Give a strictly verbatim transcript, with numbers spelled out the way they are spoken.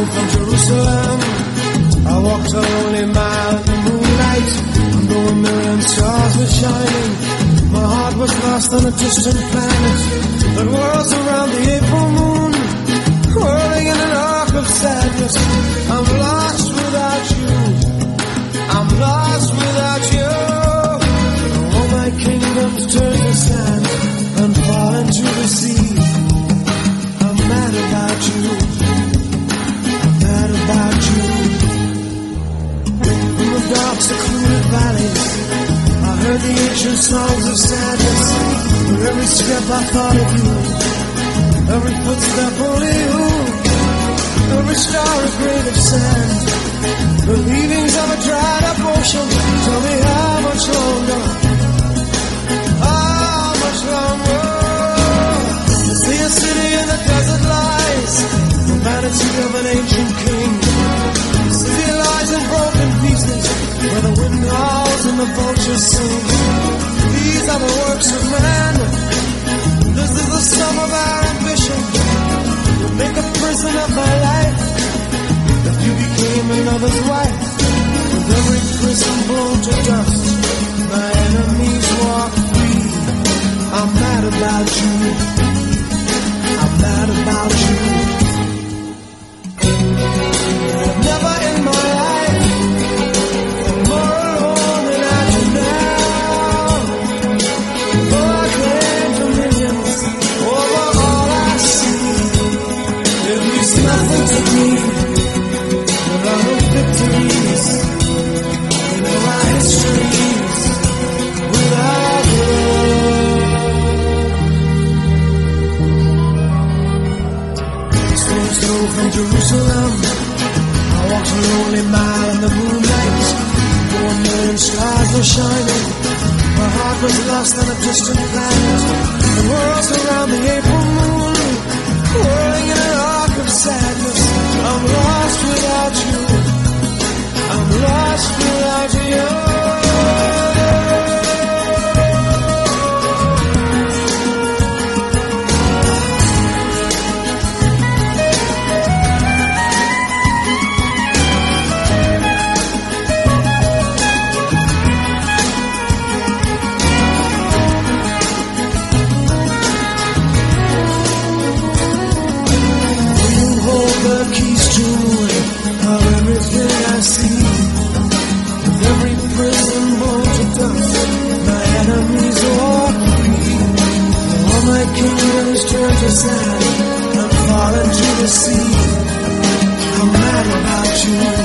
home from Jerusalem. I walked a lonely mile in the moonlight, and though a million stars were shining, my heart was lost on a distant planet that whirls around the April moon, whirling in an arc of sadness. I'm lost without you, I'm lost without you. All my kingdoms turn to sand and fall into the sea. I'm mad about you, I'm mad about you. From the dark secluded valleys I heard the ancient songs of sadness. With every step I thought of you, every footstep only you, every star a grain of sand, the leavings of a dried up ocean. Tell me how much longer, how much longer? To see a city in the desert lies, the vanity of an ancient king. The city lies in broken pieces, where the wind howls and the vultures sing. These are the works of man, this is the sum of our ambition. To make a prison of my life, if you became another's wife. With every prison blown to dust, my enemies walk free. I'm mad about you, I'm mad about you. I've never in my life felt more alone than I do now. Though I claim dominions over all I see, it means nothing to me. There are no victories in our histories without love. Stones throw from Jerusalem, I walked a lonely mile in the moonlight. Though a million stars were shining, my heart was lost on a distant planet. The world's around the April moon, whirling in an arc of sadness. I'm lost without you, I'm lost without you. Keys to of everything I see. With every prison blown to dust, my enemies walk free. All my kingdoms turn to sand and fall into the sea. I'm mad about you.